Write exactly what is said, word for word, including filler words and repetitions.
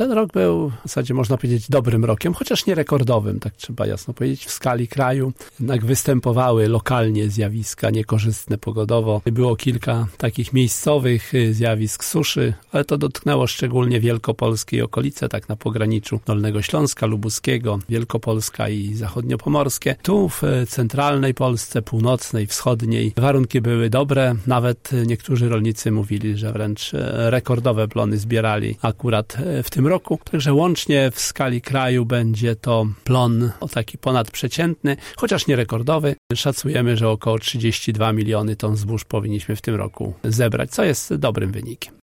ten rok był w zasadzie można powiedzieć dobrym rokiem, chociaż nie rekordowym, tak trzeba jasno powiedzieć, w skali kraju. Jednak występowały lokalnie zjawiska niekorzystne pogodowo. Było kilka takich miejscowych zjawisk suszy, ale to dotknęło szczególnie Wielkopolski i okolice, tak na pograniczu Dolnego Śląska, Lubuskiego, Wielkopolska i zachodniopomorskie. Tu w centralnej Polsce, północnej, wschodniej warunki były dobre. Nawet niektórzy rolnicy mówili, że wręcz rekordowe plony zbierali akurat w tym roku. Także łącznie w skali kraju będzie to plon o taki ponadprzeciętny, chociaż nie rekordowy. Szacujemy, że około trzydzieści dwa miliony ton zbóż powinniśmy w tym roku zebrać, co jest dobrym wynikiem.